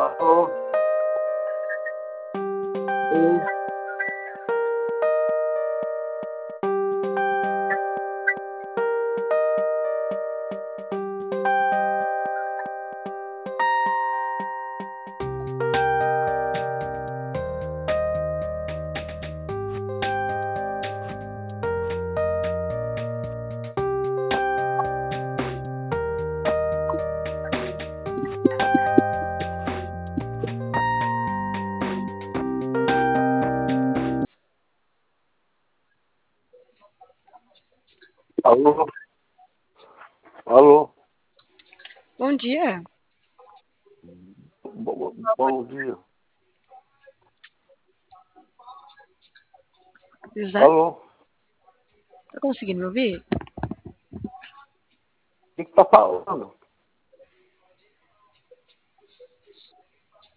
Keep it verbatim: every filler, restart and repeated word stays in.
Alô? Oi. Alô? Alô? Bom dia. Bom, bom dia. José, Alô? tá conseguindo me ouvir? O que que tá falando?